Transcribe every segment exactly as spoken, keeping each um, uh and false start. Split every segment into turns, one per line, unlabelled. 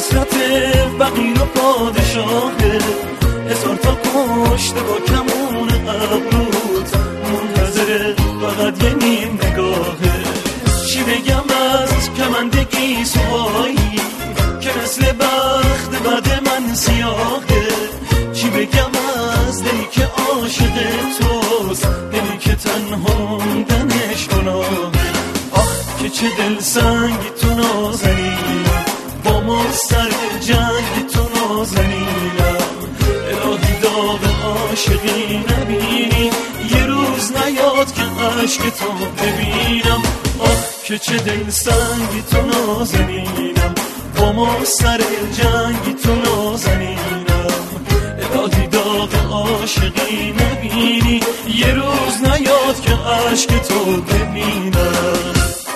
حسرت فقیر و پادشاهه، هزار تا کشته با کمون ابروت، منتظر فقط یه نیم نگاهه. چی بگم از کمندگی سوایی که مثل بخت بد من سیاهه، چی بگم از دلی که عاشق توست، دلی که تنها موندنش گناهه. آخ که چه دل سنگی تو نازنینم، با ما سر جنگ تو نازنینم. الهی داغ عاشقی نبینی، یه روز نیاد که عشق تو ببینم. آخ که چه دل سنگی تو نازنینم، با ما سر جنگی تو نازنینم. الهی داغ عاشقی نبینی، یه روز نیاد که عشق تو ببینم.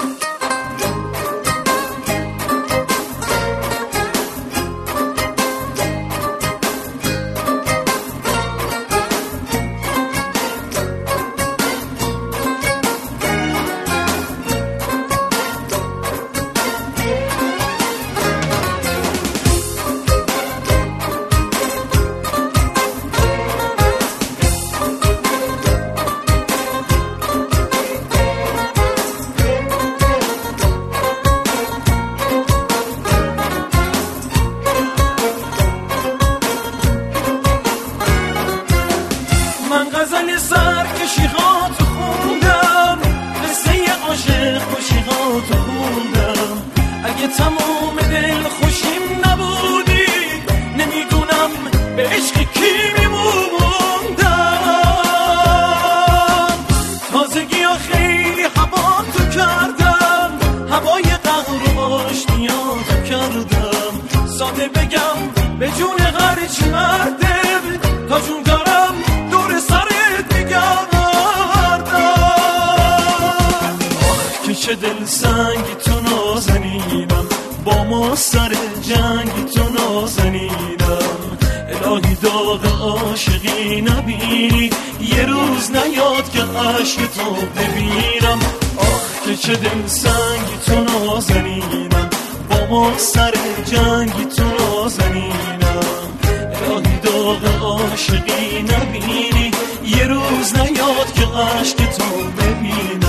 من غزل سرکشی‌هاتو خوندم، قصه عاشق کشی‌هاتو خوندم. اگه تمام دل خوشیم نبودی، نمیدونم به عشق کی میموندم. تازگی ها خیلی هوا تو کردم، هوای قهر و آشتیاتو کردم. ساده بگم به جون هرچی مردم، تا جون دارم دور سرت میگردم. آخ که چه دل سنگی تو نازنینم، با ما سر جنگی تو نازنینم. الهی داغ عاشقی نبینی، یه روز نیاد که عشق تو ببینم. آخ که چه دل سنگی تو نازنینم، با ما سر جنگی تو نازنینم. الهی داغ عاشقی نبینی، یه روز نیاد که عشق تو ببینم.